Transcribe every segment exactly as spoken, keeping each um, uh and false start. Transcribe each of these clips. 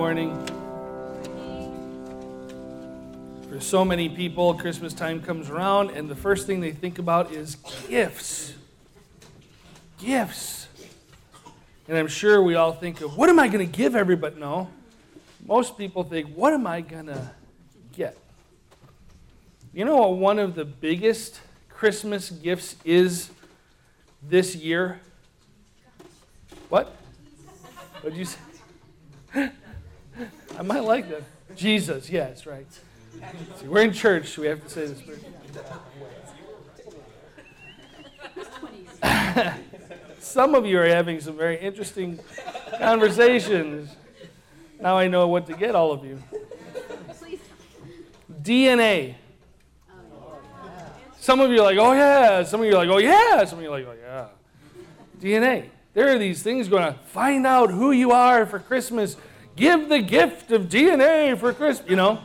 morning. For so many people, Christmas time comes around, and the first thing they think about is gifts. Gifts. And I'm sure we all think of, what am I going to give everybody? No. Most people think, what am I going to get? You know what one of the biggest Christmas gifts is this year? What? What did you say? I might like that. Jesus, yeah, that's right. See, we're in church, so we have to say this. Some of you are having some very interesting conversations. Now I know what to get all of you. D N A. Some of you are like, oh yeah. Some of you are like, oh yeah. Some of you are like, oh yeah. D N A. There are these things going to find out who you are for Christmas. Give the gift of D N A for Christmas, you know.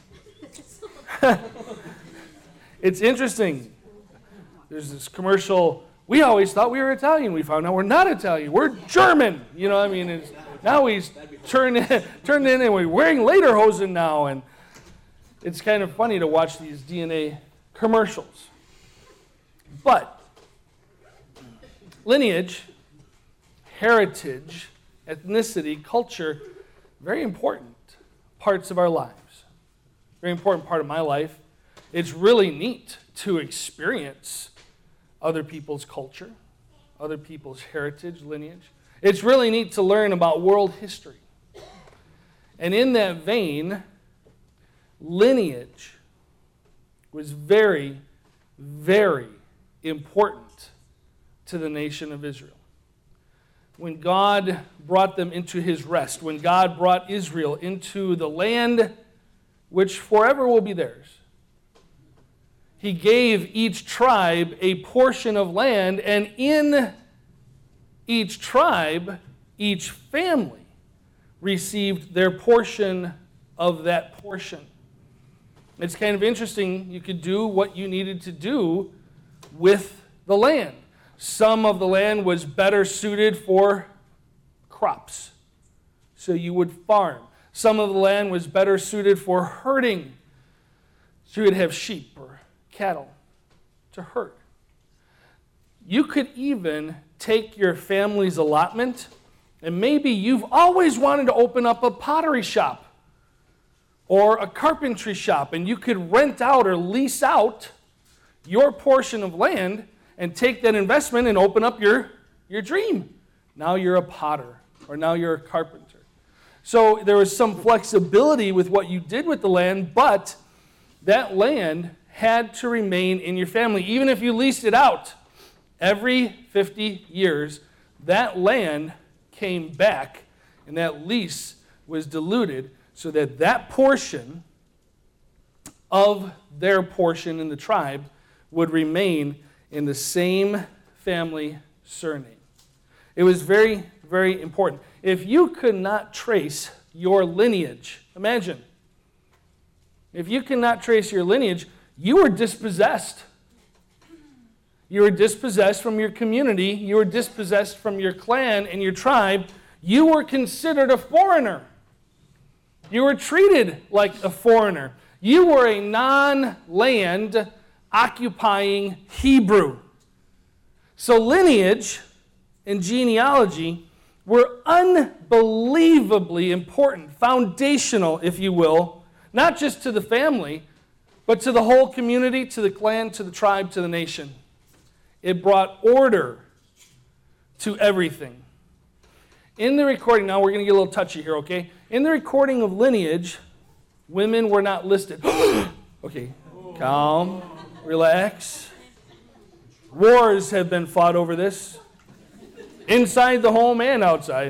It's interesting. There's this commercial. We always thought we were Italian. We found out we're not Italian. We're German. You know, I mean, it's, now we turned in, turned in and we're wearing lederhosen now. And it's kind of funny to watch these D N A commercials. But lineage, heritage, ethnicity, culture, very important parts of our lives. Very important part of my life. It's really neat to experience other people's culture, other people's heritage, lineage. It's really neat to learn about world history. And in that vein, lineage was very, very important to the nation of Israel. When God brought them into his rest, when God brought Israel into the land which forever will be theirs, he gave each tribe a portion of land, and in each tribe, each family received their portion of that portion. It's kind of interesting. You could do what you needed to do with the land. Some of the land was better suited for crops, so you would farm. Some of the land was better suited for herding, so you would have sheep or cattle to herd. You could even take your family's allotment, and maybe you've always wanted to open up a pottery shop or a carpentry shop, and you could rent out or lease out your portion of land and take that investment and open up your, your dream. Now you're a potter, or now you're a carpenter. So there was some flexibility with what you did with the land, but that land had to remain in your family. Even if you leased it out, every fifty years, that land came back, and that lease was diluted so that that portion of their portion in the tribe would remain in the same family surname. It was very, very important. If you could not trace your lineage, imagine, if you cannot trace your lineage, you were dispossessed. You were dispossessed from your community. You were dispossessed from your clan and your tribe. You were considered a foreigner. You were treated like a foreigner. You were a non-land occupying Hebrew. So lineage and genealogy were unbelievably important, foundational, if you will, not just to the family, but to the whole community, to the clan, to the tribe, to the nation. It brought order to everything. In the recording, now we're going to get a little touchy here, okay? In the recording of lineage, women were not listed. Okay, calm, relax. Wars have been fought over this, inside the home and outside.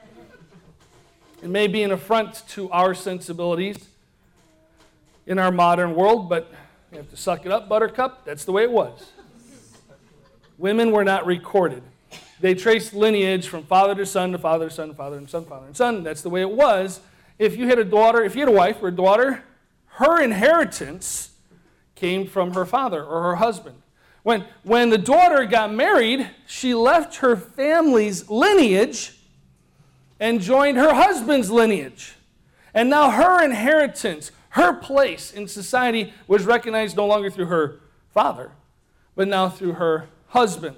It may be an affront to our sensibilities in our modern world, but you have to suck it up, buttercup. That's the way it was. Women were not recorded. They traced lineage from father to son to father to son to father and son, father and son. That's the way it was. If you had a daughter, if you had a wife or a daughter, her inheritance came from her father or her husband. When, when the daughter got married, she left her family's lineage and joined her husband's lineage. And now her inheritance, her place in society was recognized no longer through her father, but now through her husband.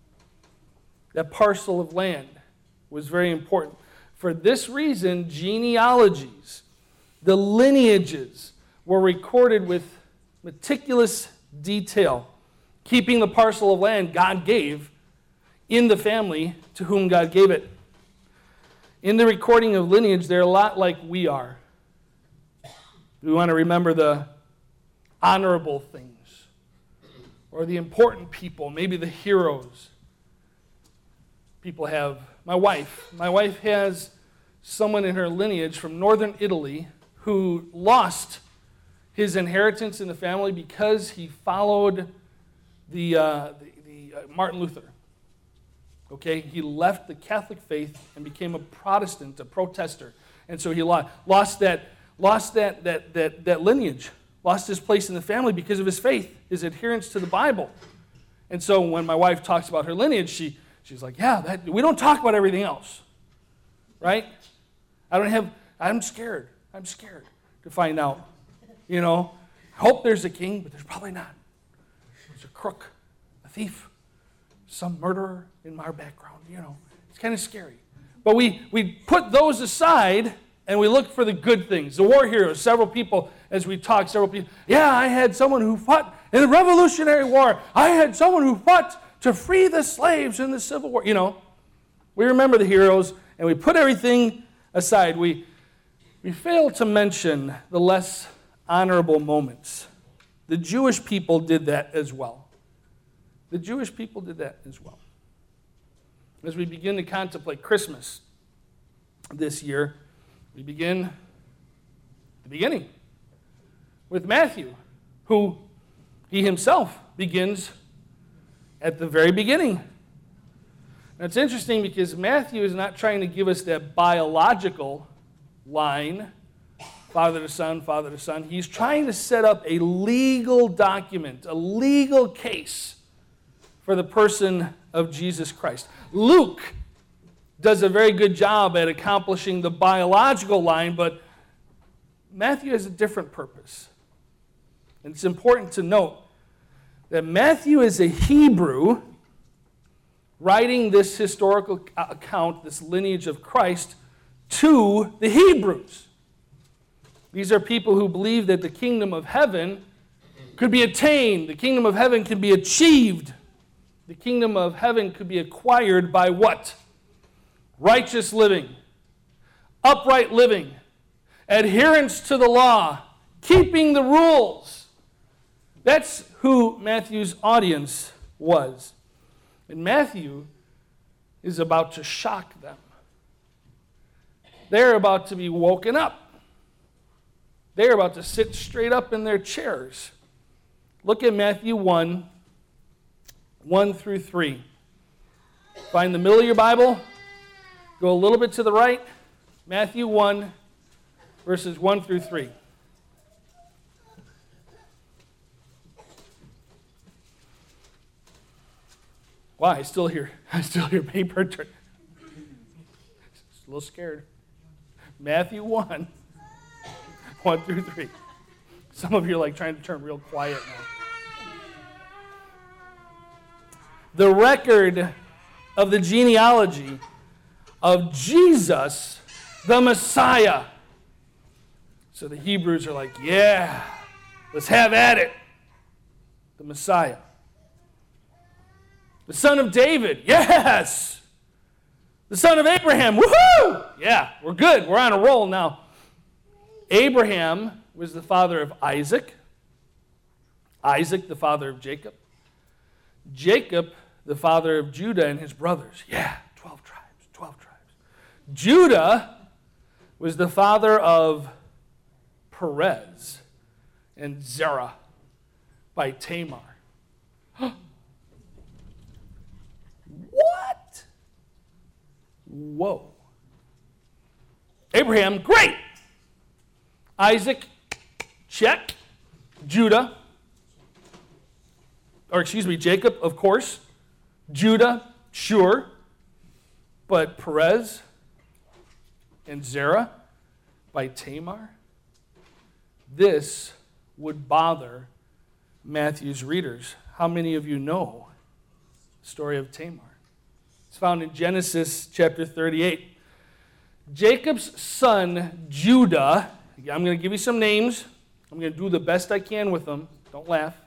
That parcel of land was very important. For this reason, genealogies, the lineages, were recorded with meticulous detail, keeping the parcel of land God gave in the family to whom God gave it. In the recording of lineage, they're a lot like we are. We want to remember the honorable things, or the important people, maybe the heroes. People have, my wife, my wife has someone in her lineage from northern Italy who lost his inheritance in the family because he followed the, uh, the, the uh, Martin Luther. Okay, he left the Catholic faith and became a Protestant, a protester, and so he lost, lost that lost that that that that lineage, lost his place in the family because of his faith, his adherence to the Bible. And so when my wife talks about her lineage, she she's like, yeah, that, we don't talk about everything else, right? I don't have. I'm scared. I'm scared to find out. You know, I hope there's a king, but there's probably not. There's a crook, a thief, some murderer in our background, you know. It's kind of scary. But we, we put those aside and we look for the good things. The war heroes, several people, as we talk, several people, yeah, I had someone who fought in the Revolutionary War. I had someone who fought to free the slaves in the Civil War. You know, we remember the heroes and we put everything aside. We, we fail to mention the less honorable moments. The Jewish people did that as well. The Jewish people did that as well. As we begin to contemplate Christmas this year, we begin at the beginning with Matthew, who he himself begins at the very beginning. Now it's interesting because Matthew is not trying to give us that biological line, Father to Son, Father to Son. He's trying to set up a legal document, a legal case for the person of Jesus Christ. Luke does a very good job at accomplishing the biological line, but Matthew has a different purpose. And it's important to note that Matthew is a Hebrew writing this historical account, this lineage of Christ, to the Hebrews. These are people who believe that the kingdom of heaven could be attained. The kingdom of heaven can be achieved. The kingdom of heaven could be acquired by what? Righteous living, upright living, adherence to the law, keeping the rules. That's who Matthew's audience was. And Matthew is about to shock them. They're about to be woken up. They're about to sit straight up in their chairs. Look at Matthew one, one through three. Find the middle of your Bible. Go a little bit to the right. Matthew one, verses one through three. Wow, I still hear, I still hear paper turn. A little scared. Matthew one, one through three. Some of you are like trying to turn real quiet now. The record of the genealogy of Jesus, the Messiah. So the Hebrews are like, yeah, let's have at it. The Messiah. The son of David, yes. The son of Abraham, woohoo! Yeah, we're good. We're on a roll now. Abraham was the father of Isaac. Isaac, the father of Jacob. Jacob, the father of Judah and his brothers. Yeah, twelve tribes, twelve tribes. Judah was the father of Perez and Zerah by Tamar. What? Whoa. Abraham, great. Isaac, check. Judah, or excuse me, Jacob, of course. Judah, sure. But Perez and Zerah by Tamar, this would bother Matthew's readers. How many of you know the story of Tamar? It's found in Genesis chapter thirty-eight. Jacob's son, Judah, I'm going to give you some names. I'm going to do the best I can with them. Don't laugh.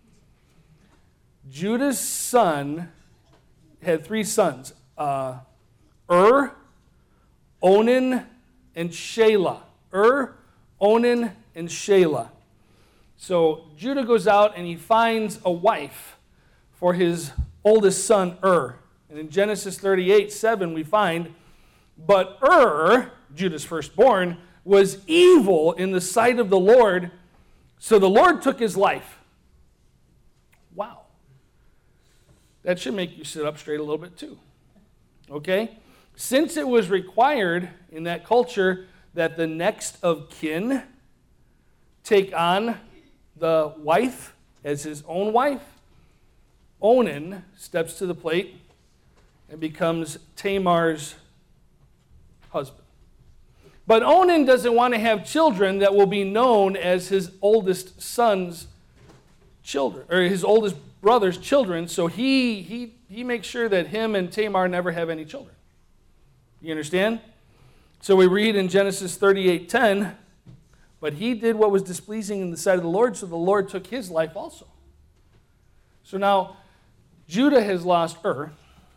Judah's son had three sons, uh, Ur, Onan, and Shelah. Ur, Onan, and Shelah. So Judah goes out and he finds a wife for his oldest son, Ur. And in Genesis thirty-eight, seven, we find, but Ur, Judah's firstborn, was evil in the sight of the Lord, so the Lord took his life. Wow. That should make you sit up straight a little bit too. Okay? Since it was required in that culture that the next of kin take on the wife as his own wife, Onan steps to the plate and becomes Tamar's husband. But Onan doesn't want to have children that will be known as his oldest son's children, or his oldest brother's children, so he he he makes sure that him and Tamar never have any children. You understand? So we read in Genesis thirty-eight ten, but he did what was displeasing in the sight of the Lord, so the Lord took his life also. So now, Judah has lost Ur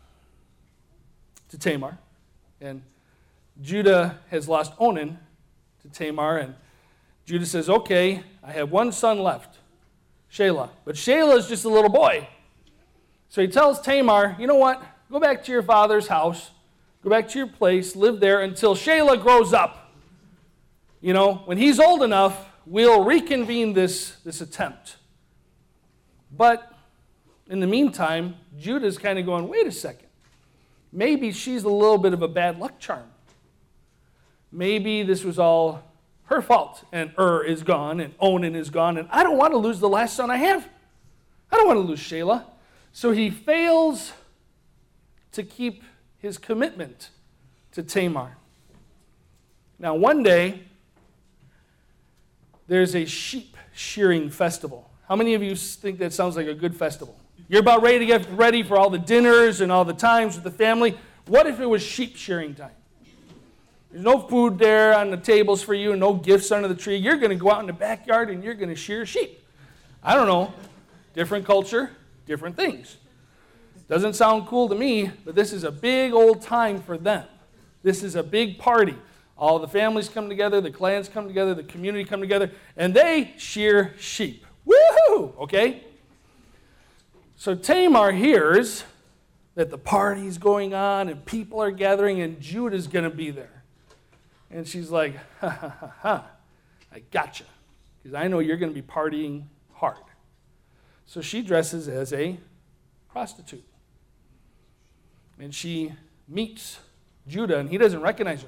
to Tamar, and Judah has lost Onan to Tamar, and Judah says, okay, I have one son left, Shelah. But Shelah is just a little boy. So he tells Tamar, you know what? Go back to your father's house. Go back to your place. Live there until Shelah grows up. You know, when he's old enough, we'll reconvene this, this attempt. But in the meantime, Judah's kind of going, wait a second. Maybe she's a little bit of a bad luck charm. Maybe this was all her fault, and Ur is gone, and Onan is gone, and I don't want to lose the last son I have. I don't want to lose Shelah. So he fails to keep his commitment to Tamar. Now, one day, there's a sheep shearing festival. How many of you think that sounds like a good festival? You're about ready to get ready for all the dinners and all the times with the family. What if it was sheep shearing time? There's no food there on the tables for you, no gifts under the tree. You're going to go out in the backyard and you're going to shear sheep. I don't know. Different culture, different things. Doesn't sound cool to me, but this is a big old time for them. This is a big party. All the families come together, the clans come together, the community come together, and they shear sheep. Woohoo! Okay? So Tamar hears that the party's going on and people are gathering and Judah's going to be there. And she's like, ha, ha, ha, ha, I gotcha, because I know you're going to be partying hard. So she dresses as a prostitute. And she meets Judah, and he doesn't recognize her.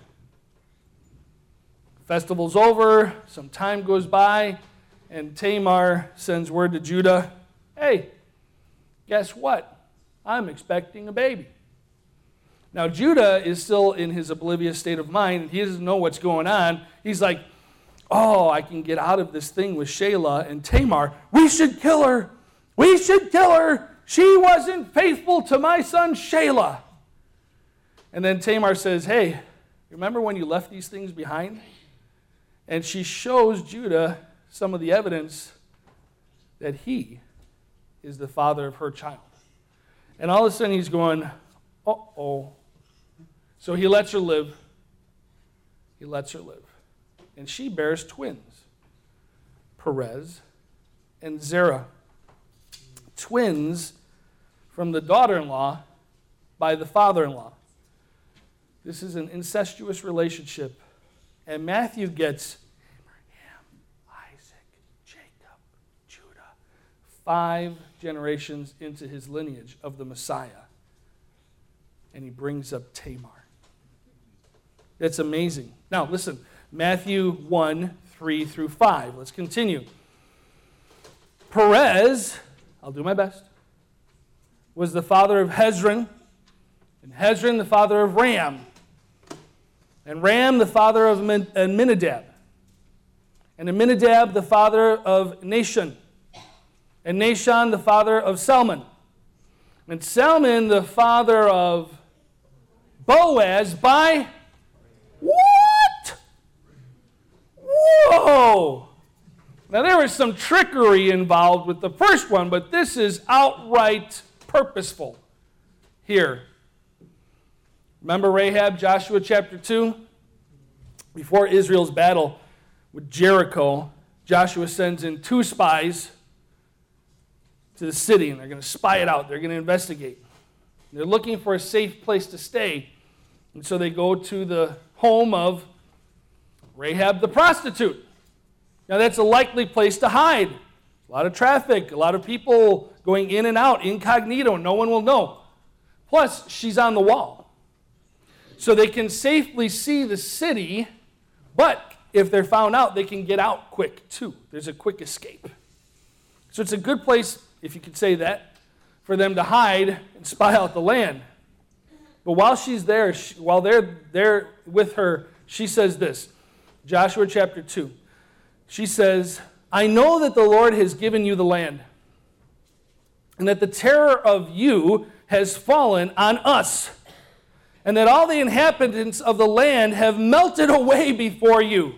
Festival's over, some time goes by, and Tamar sends word to Judah, hey, guess what? I'm expecting a baby. Now, Judah is still in his oblivious state of mind. He doesn't know what's going on. He's like, oh, I can get out of this thing with Shelah and Tamar. We should kill her. We should kill her. She wasn't faithful to my son Shelah. And then Tamar says, hey, remember when you left these things behind? And she shows Judah some of the evidence that he is the father of her child. And all of a sudden he's going, uh-oh. So he lets her live. He lets her live. And she bears twins, Perez and Zerah. Twins from the daughter-in-law by the father-in-law. This is an incestuous relationship. And Matthew gets Abraham, Isaac, Jacob, Judah. Five generations into his lineage of the Messiah. And he brings up Tamar. That's amazing. Now, listen, Matthew one, three through five. Let's continue. Perez, I'll do my best, was the father of Hezron, and Hezron the father of Ram. and Ram the father of Amminadab, and Amminadab the father of Nahshon, and Nahshon the father of Salmon, and Salmon the father of Boaz by what? Whoa! Now there was some trickery involved with the first one, but this is outright purposeful here. Remember Rahab, Joshua chapter two? Before Israel's battle with Jericho, Joshua sends in two spies to the city, and they're going to spy it out. They're going to investigate. They're looking for a safe place to stay, and so they go to the home of Rahab the prostitute. Now that's a likely place to hide. A lot of traffic, a lot of people going in and out, incognito, no one will know. Plus, she's on the wall. So they can safely see the city, but if they're found out, they can get out quick too. There's a quick escape. So it's a good place, if you could say that, for them to hide and spy out the land. But while she's there, she, while they're there with her, she says this, Joshua chapter two. She says, I know that the Lord has given you the land, and that the terror of you has fallen on us, and that all the inhabitants of the land have melted away before you.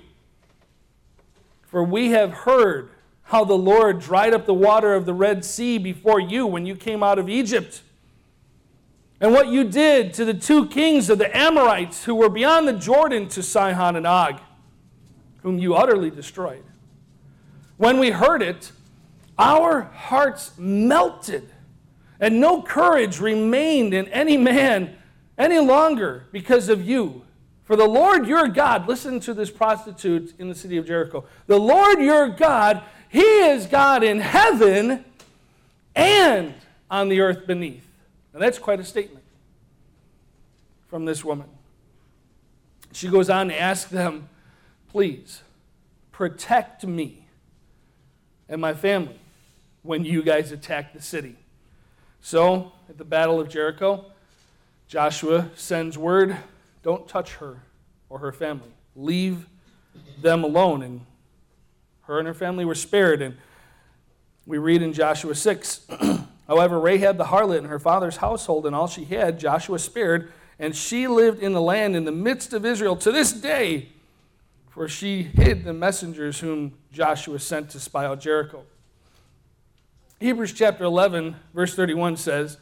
For we have heard how the Lord dried up the water of the Red Sea before you when you came out of Egypt, and what you did to the two kings of the Amorites who were beyond the Jordan, to Sihon and Og, whom you utterly destroyed. When we heard it, our hearts melted, and no courage remained in any man any longer because of you. For the Lord your God, listen to this prostitute in the city of Jericho, the Lord your God, he is God in heaven and on the earth beneath. Now that's quite a statement from this woman. She goes on to ask them, please, protect me and my family when you guys attack the city. So, at the Battle of Jericho, Joshua sends word, don't touch her or her family. Leave them alone. And her and her family were spared. And we read in Joshua six, however, Rahab the harlot and her father's household and all she had, Joshua spared, and she lived in the land in the midst of Israel to this day, for she hid the messengers whom Joshua sent to spy out Jericho. Hebrews chapter eleven, verse thirty-one says,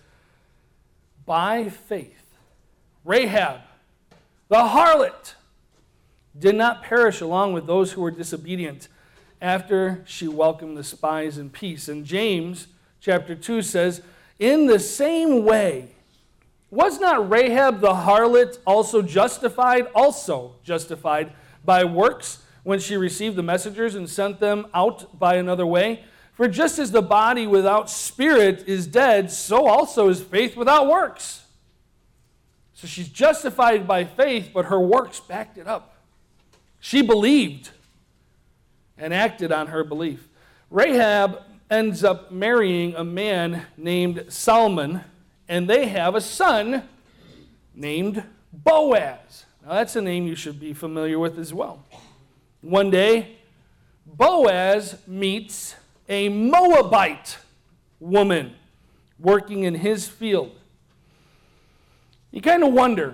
by faith, Rahab, the harlot, did not perish along with those who were disobedient after she welcomed the spies in peace. And James chapter two says, in the same way, was not Rahab the harlot also justified, also justified by works when she received the messengers and sent them out by another way? For just as the body without spirit is dead, so also is faith without works. So she's justified by faith, but her works backed it up. She believed and acted on her belief. Rahab ends up marrying a man named Salmon, and they have a son named Boaz. Now that's a name you should be familiar with as well. One day, Boaz meets a Moabite woman working in his field. You kind of wonder,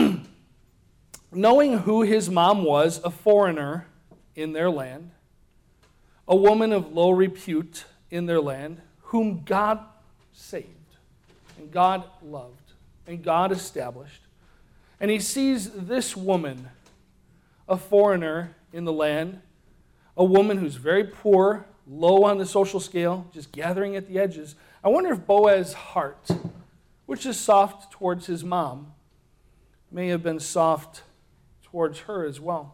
knowing who his mom was, a foreigner in their land, a woman of low repute in their land, whom God saved, and God loved, and God established. And he sees this woman, a foreigner in the land, a woman who's very poor, low on the social scale, just gathering at the edges. I wonder if Boaz's heart, which is soft towards his mom, may have been soft towards her as well.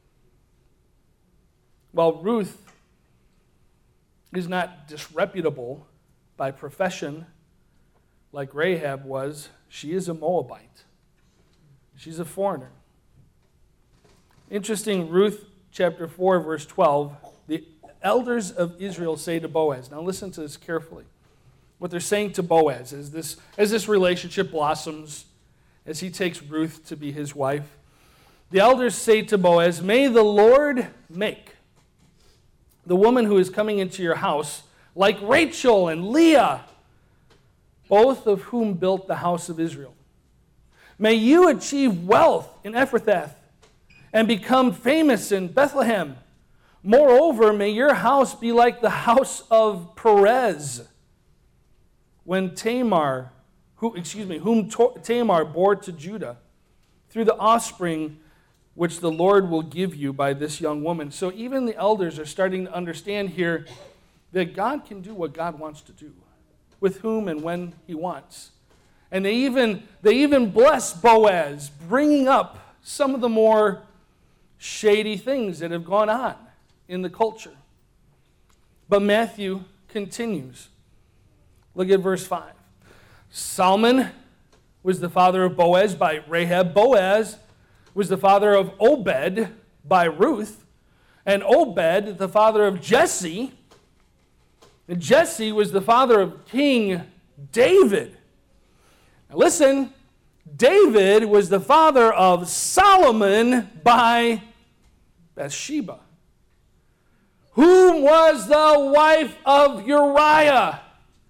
While Ruth is not disreputable by profession like Rahab was, she is a Moabite. She's a foreigner. Interesting, Ruth chapter four, verse twelve, the elders of Israel say to Boaz, now listen to this carefully, what they're saying to Boaz as this, as this relationship blossoms, as he takes Ruth to be his wife. the elders say to Boaz, "May the Lord make the woman who is coming into your house like Rachel and Leah, both of whom built the house of Israel. May you achieve wealth in Ephrathah and become famous in Bethlehem. Moreover, may your house be like the house of Perez, when Tamar, who, excuse me, whom Tamar bore to Judah, through the offspring which the Lord will give you by this young woman." So even the elders are starting to understand here that God can do what God wants to do, with whom and when he wants. And they even, they even bless Boaz, bringing up some of the more shady things that have gone on in the culture. But Matthew continues. Look at verse five. Salmon was the father of Boaz by Rahab. Boaz was the father of Obed by Ruth. And Obed, the father of Jesse. And Jesse was the father of King David. Now listen, David was the father of Solomon by Bathsheba, whom was the wife of Uriah.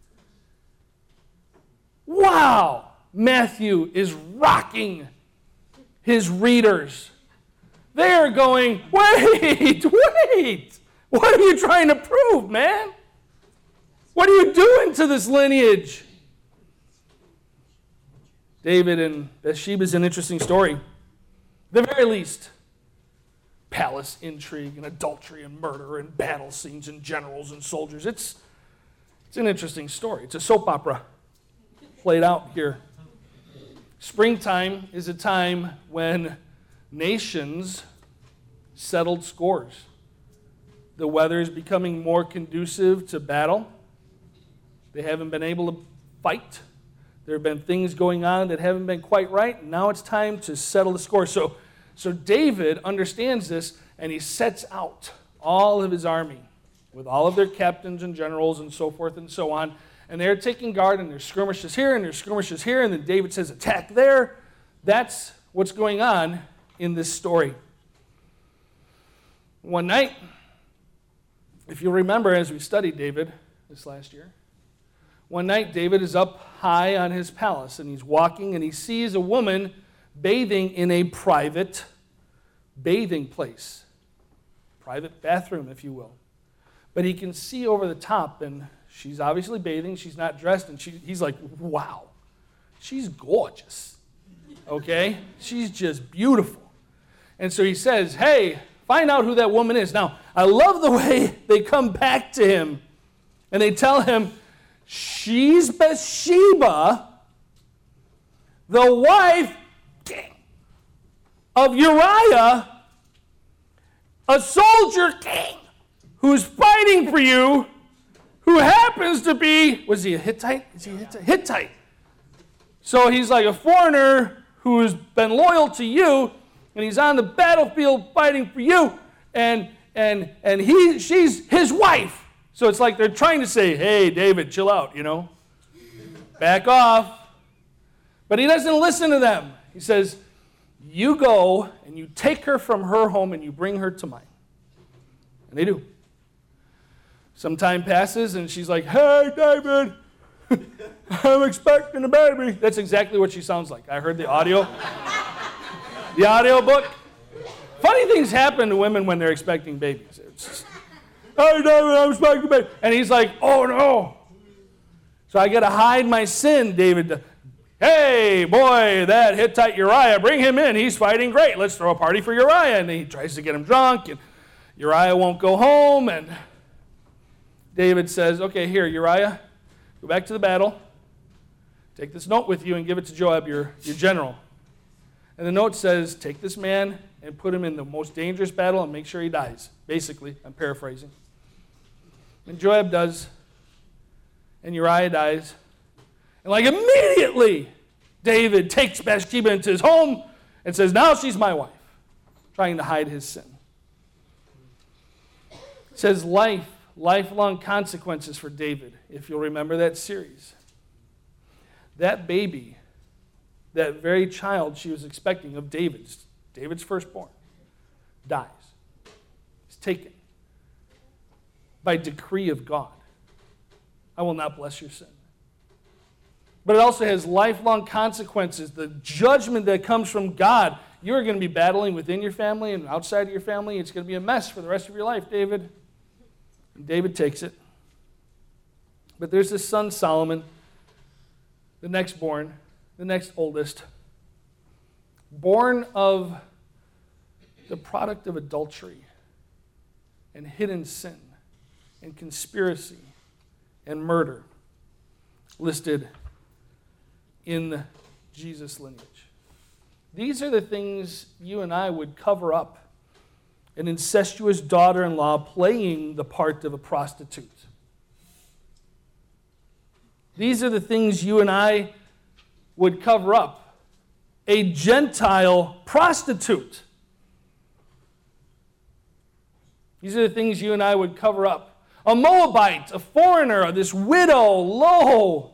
Wow, Matthew is rocking his readers. They are going, wait, wait. What are you trying to prove, man? What are you doing to this lineage? David and Bathsheba is an interesting story. At the very least, palace intrigue and adultery and murder and battle scenes and generals and soldiers. It's, it's an interesting story. It's a soap opera played out here. Springtime is a time when nations settled scores. The weather is becoming more conducive to battle. They haven't been able to fight. There have been things going on that haven't been quite right. Now it's time to settle the score. So, so David understands this, and he sets out all of his army with all of their captains and generals and so forth and so on. And they're taking guard, and there's skirmishes here, and there's skirmishes here, and then David says, attack there. That's what's going on in this story. One night, if you remember as we studied David this last year, one night David is up high on his palace, and he's walking, and he sees a woman bathing in a private bathing place. Private bathroom, if you will. But he can see over the top, and she's obviously bathing. She's not dressed, and she, he's like, wow, she's gorgeous, okay? She's just beautiful. And so he says, hey, find out who that woman is. Now, I love the way they come back to him, and they tell him, she's Bathsheba, the wife of Uriah, a soldier king who's fighting for you, who happens to be, was he a Hittite? Is he a Hittite? Hittite. So he's like a foreigner who's been loyal to you, and he's on the battlefield fighting for you, and and and he she's his wife. So it's like they're trying to say, hey, David, chill out, you know. Back off. But he doesn't listen to them. He says, you go and you take her from her home and you bring her to mine. And they do. Some time passes, and she's like, hey, David, I'm expecting a baby. That's exactly what she sounds like. I heard the audio. The audio book. Funny things happen to women when they're expecting babies. It's just, hey, David, I'm expecting a baby. And he's like, oh, no. So I got to hide my sin, David. Hey, boy, that Hittite Uriah, bring him in. He's fighting great. Let's throw a party for Uriah. And he tries to get him drunk, and Uriah won't go home, and David says, okay, here, Uriah, go back to the battle. Take this note with you and give it to Joab, your, your general. And the note says, take this man and put him in the most dangerous battle and make sure he dies. Basically, I'm paraphrasing. And Joab does, and Uriah dies. And like immediately, David takes Bathsheba into his home and says, now she's my wife, trying to hide his sin. It says life. Lifelong consequences for David, if you'll remember that series. That baby, that very child she was expecting of David's, David's firstborn, dies. He's taken by decree of God. I will not bless your sin. But it also has lifelong consequences. The judgment that comes from God, you're going to be battling within your family and outside of your family. It's going to be a mess for the rest of your life, David. And David takes it. But there's this son, Solomon, the next born, the next oldest, born of the product of adultery and hidden sin and conspiracy and murder listed in Jesus' lineage. These are the things you and I would cover up. An incestuous daughter-in-law playing the part of a prostitute. These are the things you and I would cover up. A Gentile prostitute. These are the things you and I would cover up. A Moabite, a foreigner, this widow, low,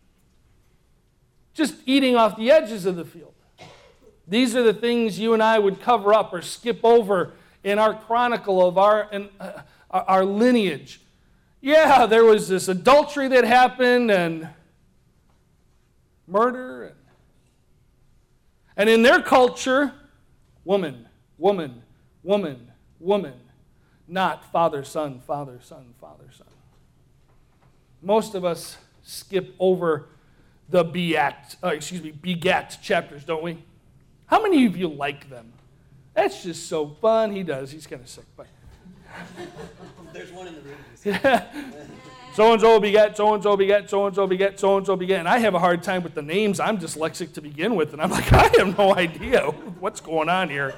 just eating off the edges of the field. These are the things you and I would cover up or skip over in our chronicle of our, in, uh, our lineage. Yeah, there was this adultery that happened and murder. And, and in their culture, woman, woman, woman, woman. Not father, son, father, son, father, son. Most of us skip over the begat, uh, excuse me, begat chapters, don't we? How many of you like them? That's just so fun. He does. He's kind of sick, but there's one in the room. Yeah. So and so begat, so and so begat, so and so begat, so and so begat, and I have a hard time with the names. I'm dyslexic to begin with, and I'm like, I have no idea what's going on here.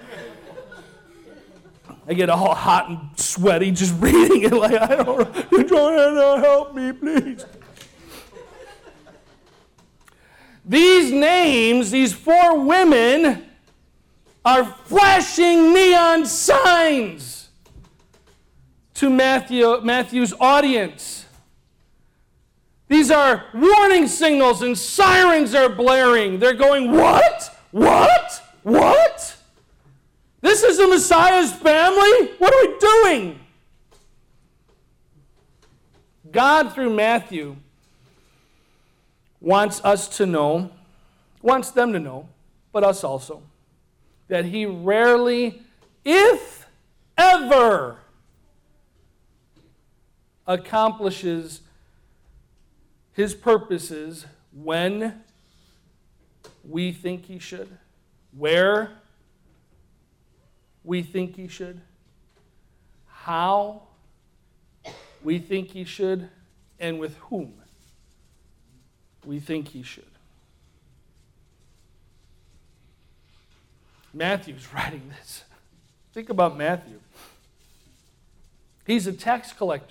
I get all hot and sweaty just reading it like, I don't, Joanna, help me, please. These names, these four women, are flashing neon signs to Matthew, Matthew's audience. These are warning signals and sirens are blaring. They're going, what? What? What? This is the Messiah's family? What are we doing? God, through Matthew, wants us to know, wants them to know, but us also, that he rarely, if ever, accomplishes his purposes when we think he should, where we think he should, how we think he should, and with whom we think he should. Matthew's writing this. Think about Matthew. He's a tax collector.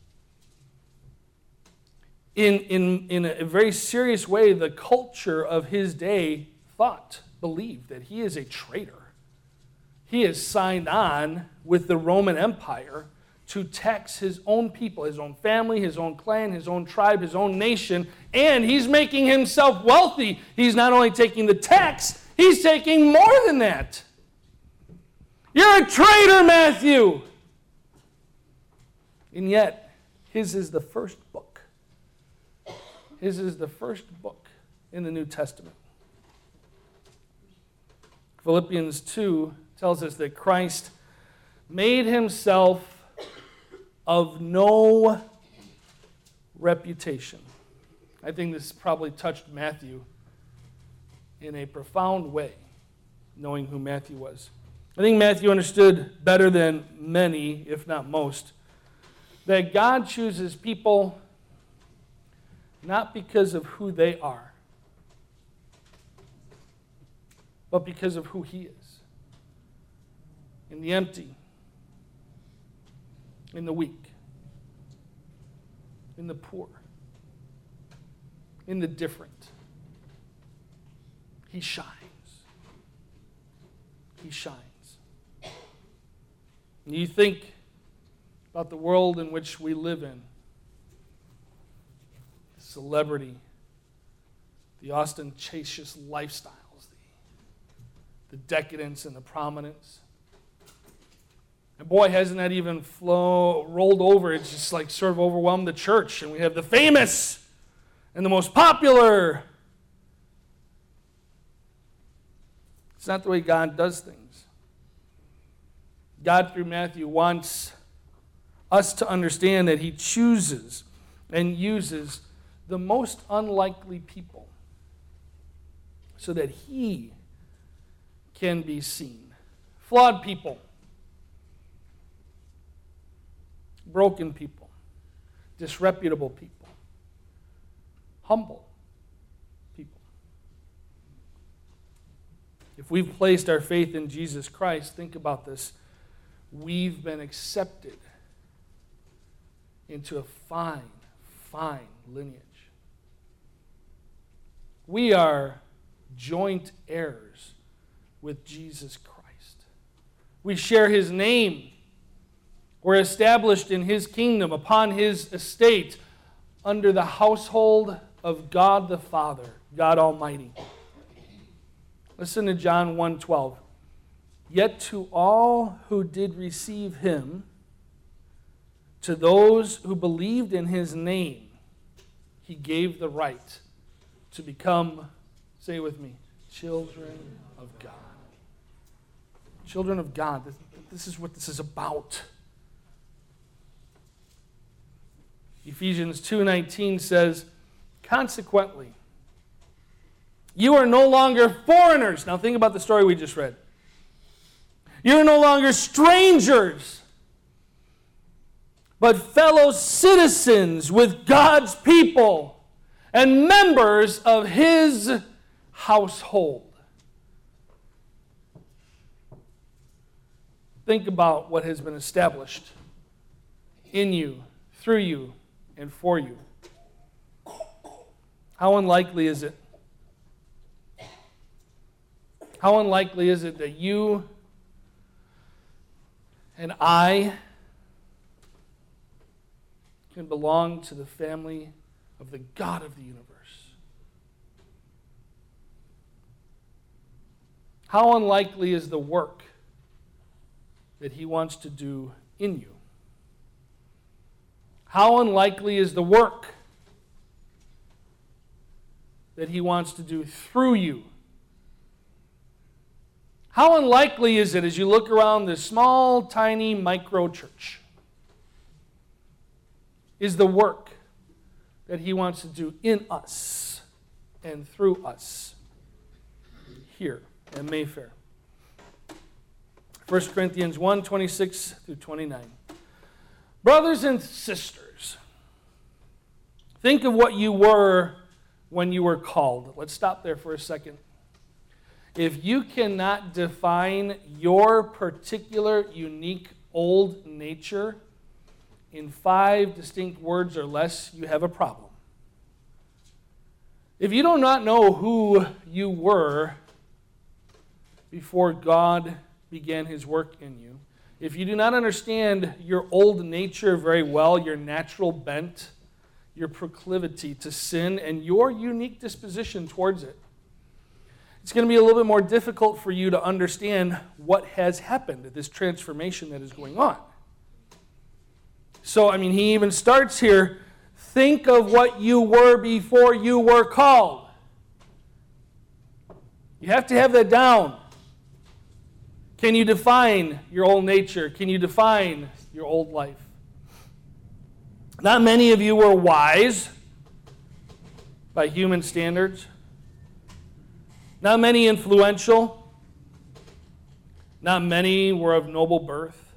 In, in, in a very serious way, the culture of his day thought, believed that he is a traitor. He has signed on with the Roman Empire to tax his own people, his own family, his own clan, his own tribe, his own nation, and he's making himself wealthy. He's not only taking the tax, he's taking more than that. You're a traitor, Matthew! And yet, his is the first book. His is the first book in the New Testament. Philippians two tells us that Christ made himself of no reputation. I think this probably touched Matthew in a profound way, knowing who Matthew was. I think Matthew understood better than many, if not most, that God chooses people not because of who they are, but because of who he is. In the empty, in the weak, in the poor, in the different. He shines. He shines. And you think about the world in which we live in. Celebrity, the ostentatious lifestyles, the, the decadence and the prominence. And boy, hasn't that even flow, rolled over. It's just like sort of overwhelmed the church. And we have the famous and the most popular. It's not the way God does things. God, through Matthew, wants us to understand that he chooses and uses the most unlikely people so that he can be seen. Flawed people, broken people, disreputable people, humble people. If we've placed our faith in Jesus Christ, think about this. We've been accepted into a fine, fine lineage. We are joint heirs with Jesus Christ. We share his name. We're established in his kingdom, upon his estate, under the household of God the Father, God Almighty. Listen to John one twelve. Yet to all who did receive him, to those who believed in his name, he gave the right to become, say it with me, children of God. Children of God. This, this is what this is about. Ephesians two nineteen says, consequently, you are no longer foreigners. Now think about the story we just read. You are no longer strangers, but fellow citizens with God's people and members of his household. Think about what has been established in you, through you, and for you. How unlikely is it? How unlikely is it that you and I can belong to the family of the God of the universe? How unlikely is the work that he wants to do in you? How unlikely is the work that he wants to do through you? How unlikely is it as you look around this small, tiny, micro church, is the work that he wants to do in us and through us here at Mayfair? First Corinthians one, twenty-six through twenty-nine. Brothers and sisters, think of what you were when you were called. Let's stop there for a second. If you cannot define your particular, unique, old nature in five distinct words or less, you have a problem. If you do not know who you were before God began his work in you, if you do not understand your old nature very well, your natural bent, your proclivity to sin, and your unique disposition towards it, it's going to be a little bit more difficult for you to understand what has happened, this transformation that is going on. So, I mean, he even starts here, think of what you were before you were called. You have to have that down. Can you define your old nature? Can you define your old life? Not many of you were wise by human standards. Not many influential. Not many were of noble birth.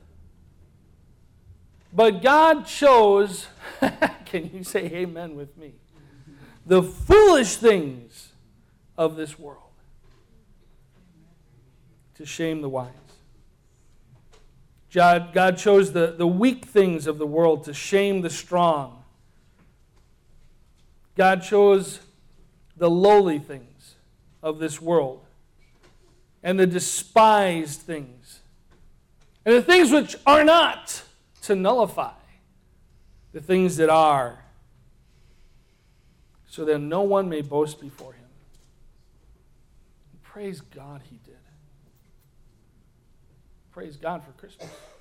But God chose, can you say amen with me? The foolish things of this world to shame the wise. God, God chose the, the weak things of the world to shame the strong. God chose the lowly things of this world and the despised things and the things which are not, to nullify the things that are, so that no one may boast before him. And praise God he did. praise God for Christmas.